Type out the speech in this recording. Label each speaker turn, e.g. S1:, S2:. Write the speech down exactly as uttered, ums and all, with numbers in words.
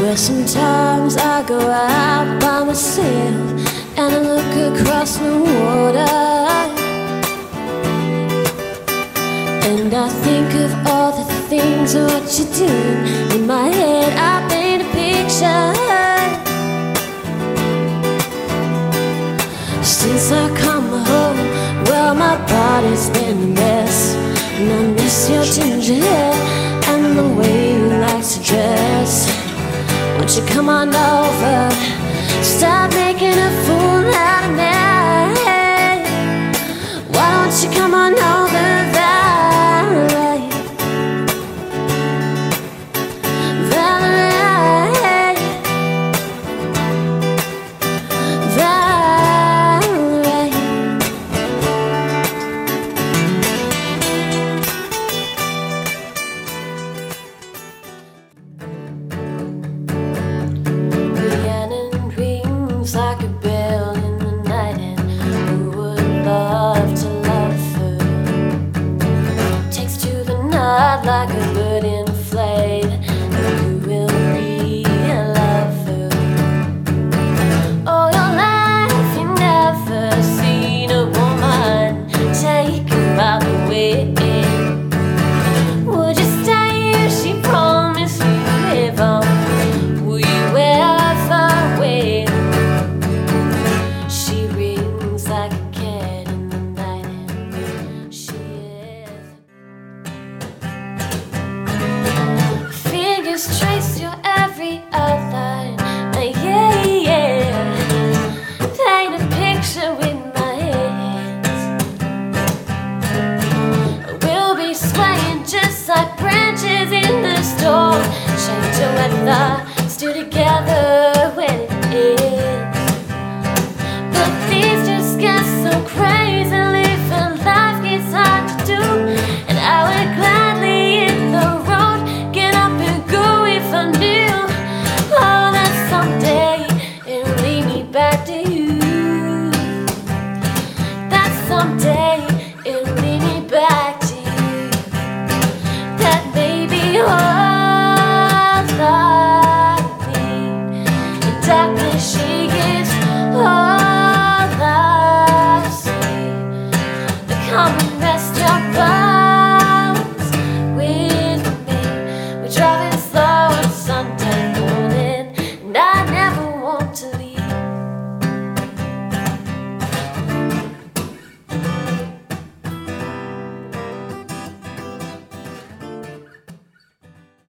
S1: Well, sometimes I go out by myself and I look across the water, and I think of all the things of what you do. In my head I paint a picture. Since I come home, well, my body's been a mess, and I miss your ginger hair and the way you like to dress. Won't you come on over, stop making a fool out of me. Why don't you come on over, Valerie, Valerie, Valerie. Rhiannon rings like a bell in the night, and who would love to love her? Takes to the night like a bird in flight, and who will be a lover? All your life you never seen a woman take her by the way. Would you stay if she promised you live on? Will you ever wait? She rings like a cat in the night, and she is. Fingers trace your every other